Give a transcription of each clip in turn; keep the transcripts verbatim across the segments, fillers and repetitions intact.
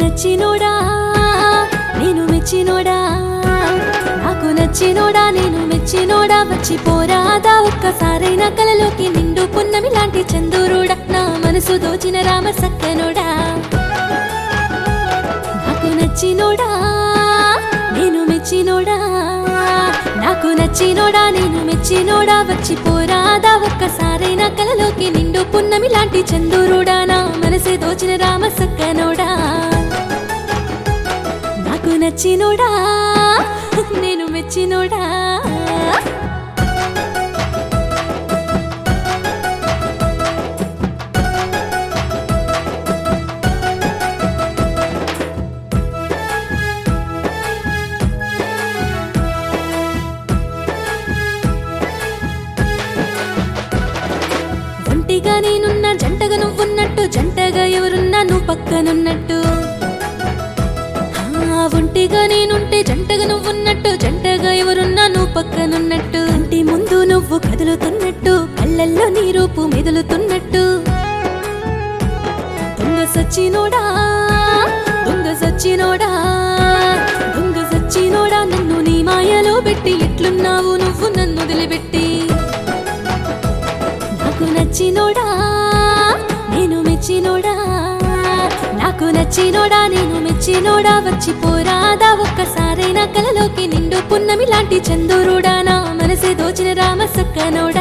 నచ్చినోడా నేను మెచ్చినోడా నాకు నచ్చినోడా నేను మెచ్చినోడా వచ్చి పోరాదా ఒక్కసారైనా కలలోకి నిండు పున్నమి లాంటి చందూరుడా నా మనసు దోచిన రామ సక్కనోడా నాకు నచ్చినోడా నేను మెచ్చినోడా నాకు నచ్చినోడా నేను మెచ్చినోడా వచ్చి పోరాదా ఒక్కసారైనా కలలోకి నిండు పున్నమి లాంటి చందూరుడా నా మనసే దోచిన రామ సక్కనోడా నాకు నచ్చినోడా నేను మెచ్చినోడా ఒంటిగా నేనున్నా జంటగా నువ్వున్నట్టు జంటగా ఎవరున్నా నువ్వు పక్కనున్నట్టు ఒంటిగా నేనుంటే జంటగా నువ్వున్నట్టు జంటగా ఎవరున్నా నువ్వు పక్కనున్నట్టు ఇంటి ముందు నువ్వు కదులుతున్నట్టు కళ్ళల్లో నీ రూపు మెదులుతున్నట్టు దొంగ సచ్చినోడా దొంగ సచ్చినోడా దొంగ సచ్చినోడా నన్ను నీ మాయలో పెట్టి ఎట్లున్నావు నువ్వు నన్ను వదిలిపెట్టి నాకు నచ్చినోడా నేను మెచ్చినోడా నాకు నచ్చినోడా నేను మెచ్చినోడా వచ్చి పోరాదా ఒక్కసారైనా కలలోకి నిండు పున్నమి లాంటి చందూరుడా నా మనసే దోచిన రామ సక్కనోడా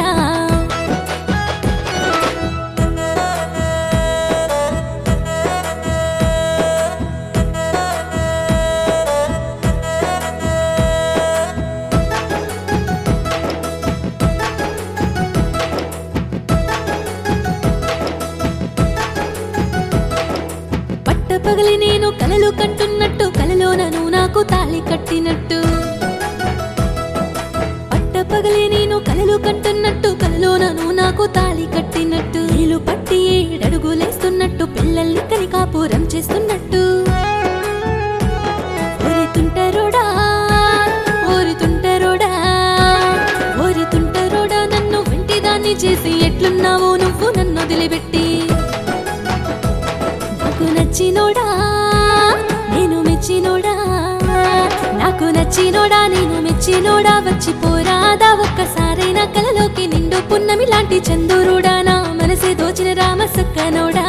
పగలి నేను కలలు కంటున్నట్టు కలలో నన్ను నాకు తాళి కట్టినట్టు పట్ట పగలి నేను కలలు కంటున్నట్టు కలలో నన్ను నాకు తాళి కట్టినట్టు నీళ్ళు పట్టి ఏడడుగులేస్తున్నట్టు పిల్లల్ని కని కాపురం చేస్తున్నట్టు ఓరితుంటరోడా ఓరితుంటరోడా ఓరితుంటరోడా నన్ను వెంటిదాన్ని చేసి ఎట్లున్నావో నువ్వు నన్ను వదిలిపెట్టి నాకు నచ్చినోడా నేను మెచ్చినోడా నాకు నచ్చినోడా నేను మెచ్చినోడా వచ్చి పోరాదా ఒక్కసారైనా కలలోకి నిండు పున్నమి లాంటి చందూరుడా నా మనసే దోచిన రామ సక్కనోడా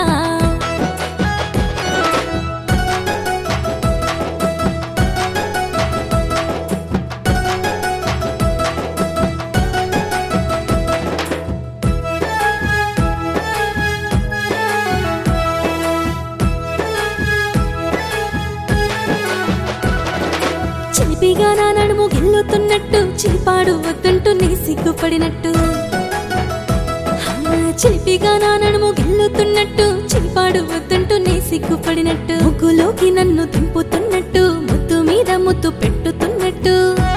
చిలిపిగా నా నడుము గిల్లుతున్నట్టు చిలిపాడు వద్దంటూ నీ సిగ్గుపడినట్టు చిలిపిగా నా నడుము గిల్లుతున్నట్టు చిలిపాడు వద్దంటూ నీ సిగ్గుపడినట్టు ముగ్గులోకి నన్ను దింపుతున్నట్టు ముద్దు మీద ముద్దు పెట్టుతున్నట్టు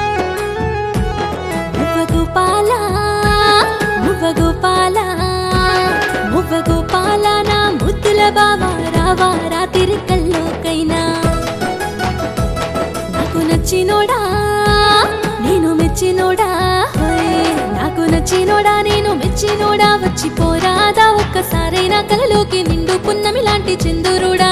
మువ్వ గోపాల మువ్వ గోపాల మువ్వ గోపాల నా ముద్దుల బావా రావా రాత్రి కల్లోకైనా నాకు నచ్చినోడా నేను మెచ్చినోడా నాకు నచ్చినోడా నేను మెచ్చినోడా వచ్చి పోరాదా ఒక్కసారైనా కలలోకి నిండు పున్నమి లాంటి చందూరుడా